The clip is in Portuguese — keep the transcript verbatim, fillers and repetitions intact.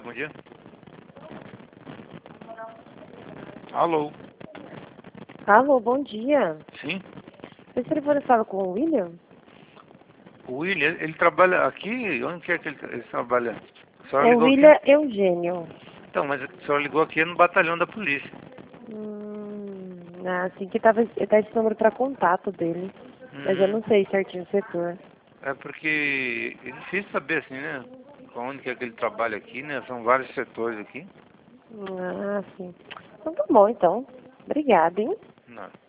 bom dia. Alô? Alô, bom dia. Sim? Esse telefone fala com o William? O William, ele trabalha aqui? Onde que é que ele, ele trabalha? A senhora É o ligou aqui? William Eugênio. Então, mas a senhora ligou aqui no batalhão da polícia. Hum, ah, assim que tava, tá esse número pra contato dele. Mas eu Hum, não sei certinho o setor. é porque é difícil saber assim, né? Onde que é que ele trabalha aqui, né? São vários setores aqui. Ah, sim. Então tá bom, então. Obrigada, hein? Não.